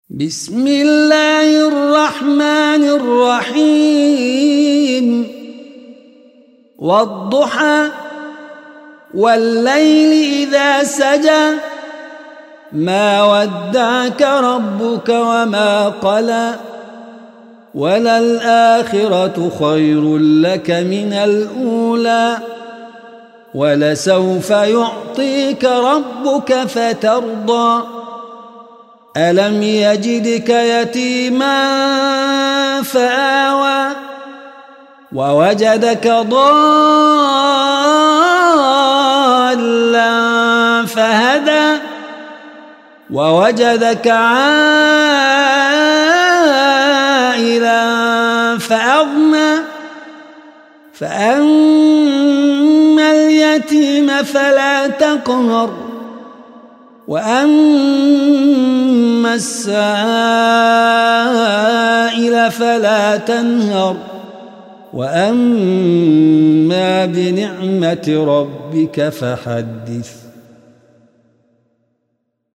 بسم الله الرحمن الرحيم والضحى والليل إذا سجى ما ودعك ربك وما قلى وللآخرة خير لك من الأولى ولسوف يعطيك ربك فترضى ألم يجدك يتيما فآوى ووجدك ضالا فهدى ووجدك عائلا فأغنى فأما اليتيم فلا تقهر وأما السائل فلا تنهر وأما بنعمة ربك فحدث